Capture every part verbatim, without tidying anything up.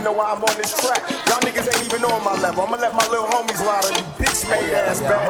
even know why I'm on this track. Y'all niggas ain't even on my level. I'ma let my little homies ride on you bitch made ass bad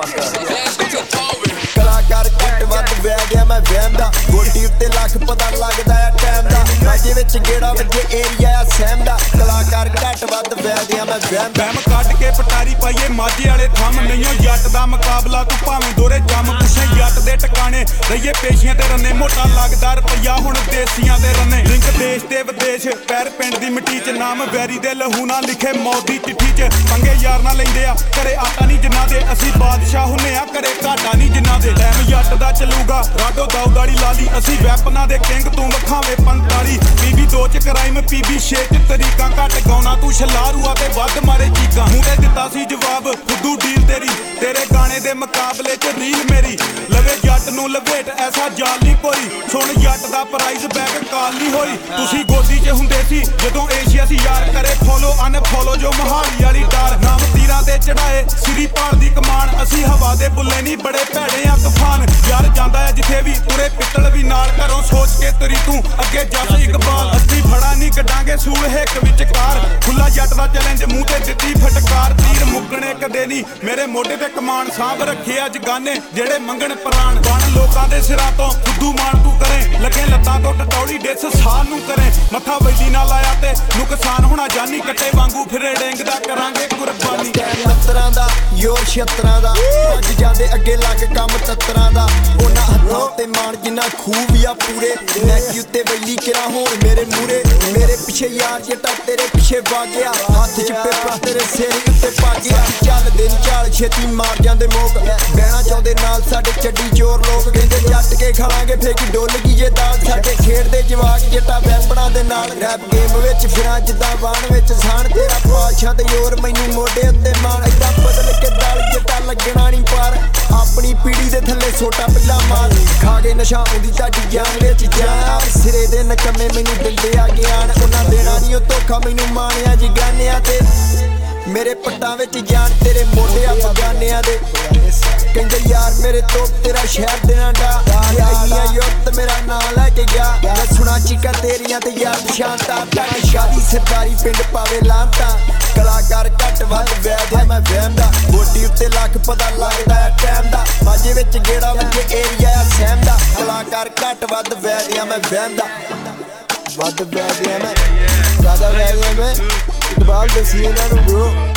boy. ਕਲਾਕਾਰ ਘੱਟ ਵੱਧ ਵਹਿ ਗਿਆ ਮੈਂ ਵਹਿਮਦਾ ਗੋਡੀ ਉੱਤੇ ਲੱਖ ਪਤਾ ਲੱਗਦਾ ਆ ਟਾਈਮ ਦਾ ਮਾਝੇ ਵਿੱਚ ਗੇੜਾ ਵੱਜੇ ਏਰੀਆ ਆ ਸਹਿਮ ਦਾ ਕਲਾਕਾਰ ਘੱਟ ਵੱਧ ਵਹਿ ਗਿਆ ਮੈਂ ਵਹਿਮਦਾ ਬੈਮ ਕੱਢ ਕੇ ਪਟਾਰੀ ਪਾਈਏ ਮਾਝੇ ਵਾਲੇ ਥੰਮ ਨਹੀਂਓ ਜੱਟ ਦਾ ਮੁਕਾਬਲਾ ਤੂੰ ਭਾਵੇਂ ਦੋਰੇ ਜੰਮ ਪੁੱਛੇ ਜੱਟ ਦੇ ਟਿਕਾਣੇ ਰਹੀਏ ਪੇਸ਼ੀਆਂ ਤੇ ਰੰਨੇ ਮੋਟਾ ਲੱਗਦਾ ਰੁਪਈਆ ਹੁਣ ਦੇਸੀਆਂ ਦੇ ਰੰਨੇ ਲਿੰਕ ਦੇਸ਼ ਤੇ ਵਿਦੇਸ਼ ਪੈਰ ਪਿੰਡ ਦੀ ਮਿੱਟੀ 'ਚ ਨਾਮ ਵੈਰੀ ਦੇ ਲਹੂ ਨਾਲ ਲਿਖੇ ਮੌਤ ਦੀ ਚਿੱਠੀ 'ਚ ਪੰਗੇ ਯਾਰ ਨਾਲ ਲੈਂਦੇ ਆ ਘਰੇ ਆਟਾ ਨਹੀਂ ਜਿੰਨਾ ਦੇ ਅਸੀਂ ਬਾਦਸ਼ਾਹ ਹੁੰਨੇ ਆ ਘਰੇ ਘਾਟਾ ਨਹੀਂ ਜਿੰਨਾ ਦੇ ਟਾਈਮ ਜੱਟ ਦਾ ਚੱਲੂਗਾ ਰਾਡੋ ਦਾਊ ਦਾੜੀ ਲਾਲੀ ਅਸੀਂ ਵੈਪਨਾਂ ਦੇ ਕਿੰਗ ਤੂੰ ਵਖਾਵੇਂ ਪੰਤਾਲੀ ਪੀਬੀ ਦੋ ਚ ਕਰਾਈਮ ਪੀਬੀ ਛੇ ਚ ਤਰੀਕਾਂ ਘੱਟ ਗਾਉਣਾ ਤੂੰ ਛਲਾਰੂ ਆ ਤੇ ਵੱਧ ਮਾਰੇ ਚੀਕਾਂ ਮੂੰਹ ਤੇ ਦਿੱਤਾ ਸੀ ਜਵਾਬ ਫੁੱਦੂ ਡੀਲ ਤੇਰੀ ਤੇਰੇ ਗਾਣੇ ਦੇ ਮੁਕਾਬਲੇ ਚ ਰੀਲ ਮੇਰੀ ਲਵੇ ਜੱਟ ਨੂੰ ਲਵੇਟ ਐਸਾ ਜਾਲ ਨਹੀਂ ਕੋਈ ਸੁਣ ਜੱਟ ਦਾ ਪ੍ਰਾਈਜ਼ ਬੈਕ ਕਾਲ ਨਹੀਂ ਹੋਈ ਤੁਸੀਂ ਗੋਦੀ 'ਚ ਹੁੰਦੇ ਸੀ ਜਦੋਂ ਏਸ਼ੀਆ ਸੀ ਯਾਰ ਕਰੇ ਫੋਲੋ ਅਨਫੋਲੋ ਜੋ ਮਹਾਲੀ ਵਾਲੀ ਟਾਰ ਨਾਮ ਤੀਰਾਂ ਤੇ ਚੜਾਏ ਸ੍ਰੀ ਪਾਲ ਦੀ ਕਮਾਨ ਅਸੀਂ ਹਵਾ ਦੇ ਬੁੱਲੇ ਨਹੀਂ ਬੜੇ ਭੈੜੇ ਆ ਤੂਫਾਨ ਯਾਰ ਜਾਂਦਾ ਹੈ ਜਿੱਥੇ ਵੀ ਤੁਰੇ ਪਿੱਤਲ ਵੀ ਨਾਲ ਘਰੋਂ ਸੋਚ ਕੇ ਤੇਰੀ ਤੂੰ ਅੱਗੇ ਜੱਸ ਇਕਬਾਲ ਅਸੀਂ ਫੜਾ ਨਹੀਂ ਕੱਢਾਂਗੇ ਸੂਲ ਹਿੱਕ ਵਿਚਕਾਰ ਖੁੱਲਾ ਜੱਟ ਦਾ ਚੈਲੰਜ ਮੂੰਹ ਤੇ ਦਿੱਤੀ ਫਟਕਾਰ ਤੀਰ ਮੁੱਕਣੇ ਕਦੇ ਨਹੀਂ ਮੇਰੇ ਮੋਢੇ ਤੇ ਕਮਾਨ ਸਾਂਭ ਰੱਖੇ ਆ ਜਗਾਨੇ ਜਿਹੜੇ ਮੰਗਣ ਪ੍ਰਾਣ ਬਣ ਲੋਕਾਂ ਦੇ ਸਿਰਾਂ ਤੋਂ ਫੁੱਦੂ ਮਾਣ ਤੂੰ ਕਰੇ ਲੱਗੇ ਲੱਤਾਂ ਤੋਂ ਟਟੌੜੀ ਡਿਸ ਸਾਹ ਨੂੰ ਕਰੇ ਮੱਥਾ ਵੈਦੀ ਨਾਲ ਆਇਆ ਤੇ ਨੁਕਸਾਨ ਹੋਣਾ ਜਾਨੀ ਕੱਟੇ ਵਾਂਗੂ ਫਿਰੇ ਡੇਂਗਦਾ ਕਰਾਂਗੇ ਕੁਰਬਾਨੀ ਤੱਤਰਾਂ ਦਾ ਯੋਰ ਛੇਤਰਾਂ ਦਾ ਭੱਜ ਜਾਂਦੇ ਅੱਗੇ ਲੱਗ ਕੰਮ ਤੱਤਰਾਂ ਦਾ ਉਹਨਾਂ ਹੱਥਾਂ ਤੇ ਮਾਣ ਜਿੰਨਾ ਖੂਬ ਆ ਪੂਰੇ ਨੈਕੀ ਉੱਤੇ ਵੈਲੀ ਕਿਰਾ ਹੋਣ ਮੇਰੇ ਮੂਰੇ ਮੇਰੇ ਪਿੱਛੇ ਯਾਰ ਜੱਟਾ ਤੇਰੇ ਪਿੱਛੇ ਵਾਗਿਆ ਹੱਥ 'ਚ ਪੇਪਰ ਤੇਰੇ ਸਿਰ ਉੱਤੇ ਪਾ ਗਿਆ ਚੱਲਦੇ ਨੀ ਚਾਲ ਛੇਤੀ ਮਾਰ ਜਾਂਦੇ ਮੋਕ ਬਹਿਣਾ ਚਾਹੁੰਦੇ ਨਾਲ ਸਾਡੇ ਚੱਡੀ ਚੋਰ ਲੋਕ ਕਹਿੰਦੇ ਜੱਟ ਕੇ ਖਾਵਾਂਗੇ ਫੇਕੀ ਡੁੱਲ ਗਈ ਜੇ ਦਾਲ ਸਾਡੇ ਖੇਡਦੇ ਜਵਾਕ ਜੱਟਾ ਵੈਪਣਾ ਦੇ ਨਾਲ ਰੈਪ ਗੇਮ ਵਿੱਚ ਫਿਰਾਂ ਜਿੱਦਾਂ ਬਾਣ ਵਿੱਚ ਸਾਣ ਤੇਰਾ ਪਾਸ਼ਾ ਤੇ ਯੋਰ ਮੈਨੂੰ ਮੋਢੇ ਉੱਤੇ ਮਾਣ ਏਦਾਂ ਬਦਲ ਕੇ ਦਾਲ ਜੱਟਾ ਲੱਗਣਾ ਨਹੀਂ ਪਾਰ ਆਪਣੀ ਪੀੜੀ ਦੇ ਥੱਲੇ ਸੋਟਾ ਪਹਿਲਾਂ ਮਾਰ ਖਾ ਕੇ ਨਸ਼ਾ ਹੁੰਦੀ ਤੁਹਾਡੀ ਜਾਨ ਵਿੱਚ ਜਾਨ ਸਿਰੇ ਦੇ ਨਕਮੇ ਮੈਨੂੰ ਦਿੰਦੇ ਆ ਗਿਆਨ ਉਹਨਾਂ ਦੇਣਾ ਨਹੀਂ ਉਹ ਧੋਖਾ ਮੈਨੂੰ ਮਾਣਿਆ ਜੀ ਗਾਨਿਆਂ ਤੇ ਮੇਰੇ ਪੱਟਾਂ ਵਿੱਚ ਜਾਨ ਤੇਰੇ ਮੋਢਿਆਂ ਬਗਾਨਿਆਂ ਦੇ ਕਹਿੰਦੇ ਯਾਰ ਮੇਰੇ ਤੋਂ ਤੇਰਾ ਸ਼ਹਿਰ ਦੇਣਾ ਡਾ ਆਈਆਂ ਯੁੱਤ ਮੇਰਾ ਨਾਂ ਲੈ ਕੇ ਗਿਆ ਮੈਂ ਸੁਣਾ ਚੀਕਾਂ ਤੇਰੀਆਂ ਤੇ ਯਾਰ ਸ਼ਾਂਤਾ ਤੁਹਾਡੀ ਸ਼ਾਦੀ ਸਰਦਾਰੀ ਪਿੰਡ ਪਾਵੇ ਲਾਂਤਾ ਕਲਾਕਾਰ ਘੱਟ ਵੱਧ ਵਹਿ ਮੈਂ ਵਹਿਮਦਾ ਗੋਡੀ ਉੱਤੇ ਲੱਖ ਪਤਾ ਲੱਗਦਾ ਆ ਟਾਈਮ ਦਾ ਮਾਝੇ ਵਿੱਚ ਗੇੜਾ ਵੱਜੇ ਏਰੀਆ ਆ ਸਹਿਮ ਦਾ ਕਲਾਕਾਰ ਘੱਟ ਵੱਧ ਵਹਿ ਗਿਆ ਮੈਂ ਵਹਿਮਦਾ ਵੱਧ ਵਹਿ ਗਿਆ ਮੈਂ ਜ਼ਿਆਦਾ ਵਹਿ ਗਿਆ ਮੈਂ ਇਕਬਾਲ ਦਸੀ ਇਹਨਾਂ ਨੂੰ ਬ్రో